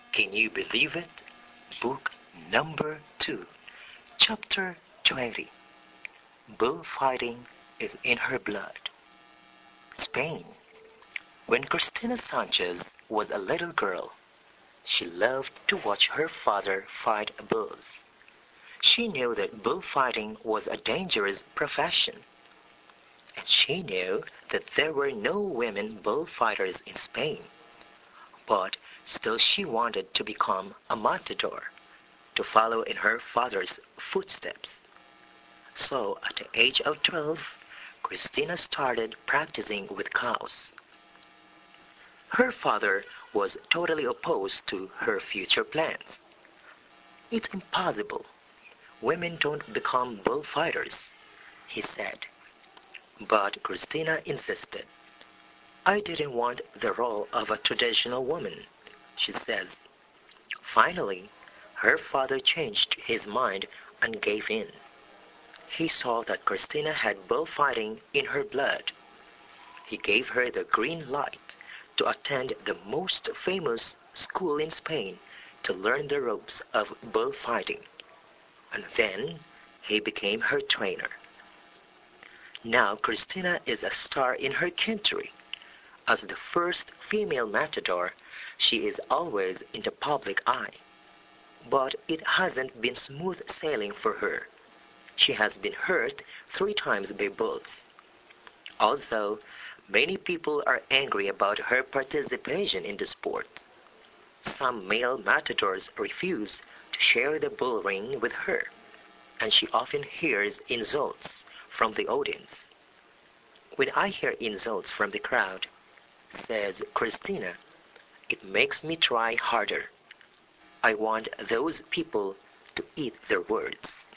Can you believe it? Book number 2, Chapter 20. Bullfighting is in her blood. Spain. When Cristina Sanchez was a little girl, she loved to watch her father fight bulls. She knew that bullfighting was a dangerous profession, and she knew that there were no women bullfighters in Spain. But still she wanted to become a matador, to follow in her father's footsteps. So at the age of 12, Cristina started practicing with cows. Her father was totally opposed to her future plans. "It's impossible. Women don't become bullfighters," he said. But Cristina insisted. "I didn't want the role of a traditional woman," she said. Finally, her father changed his mind and gave in. He saw that Cristina had bullfighting in her blood. He gave her the green light to attend the most famous school in Spain to learn the ropes of bullfighting, and then he became her trainer. Now Cristina is a star in her country. As the first female matador, she is always in the public eye. But it hasn't been smooth sailing for her. She has been hurt 3 times by bulls. Also, many people are angry about her participation in the sport. Some male matadors refuse to share the bull ring with her, and she often hears insults from the audience. "When I hear insults from the crowd," says Cristina, "it makes me try harder. I want those people to eat their words."